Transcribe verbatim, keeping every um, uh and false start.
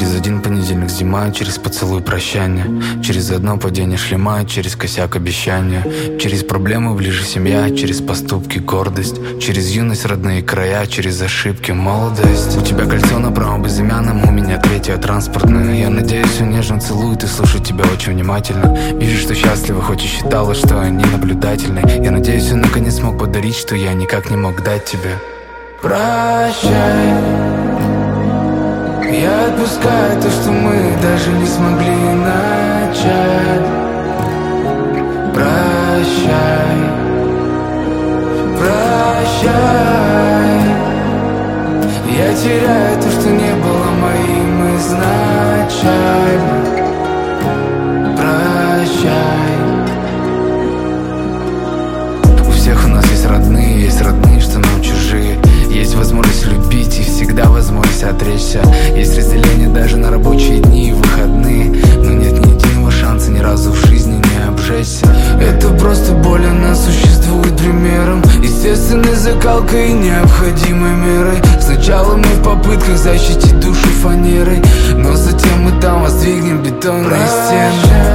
Через один понедельник зима, через поцелуй прощания, через одно падение шлема, через косяк обещания, через проблемы ближе семья, через поступки гордость, через юность родные края, через ошибки молодость. У тебя кольцо на правом безымянном, у меня третье транспортное. Я надеюсь, все нежно целует и слушает тебя очень внимательно. Вижу, что счастлива, хоть и считала, что они наблюдательны. Я надеюсь, я наконец смог подарить, что я никак не мог дать тебе. Прощай, я отпускаю то, что мы даже не смогли начать. Прощай, прощай, я теряю то, что не было моим изначально. Прощай. У всех у нас есть родные, есть родные, что нам чужие. Есть возможность любить и всегда возможность отречься. Есть разделение даже на рабочие дни и выходные. Но нет ни единого шанса ни разу в жизни не обжечься. Это просто боль, она существует примером, естественной закалкой и необходимой мерой. Сначала мы в попытках защитить душу фанерой, но затем мы там воздвигнем бетонные стены.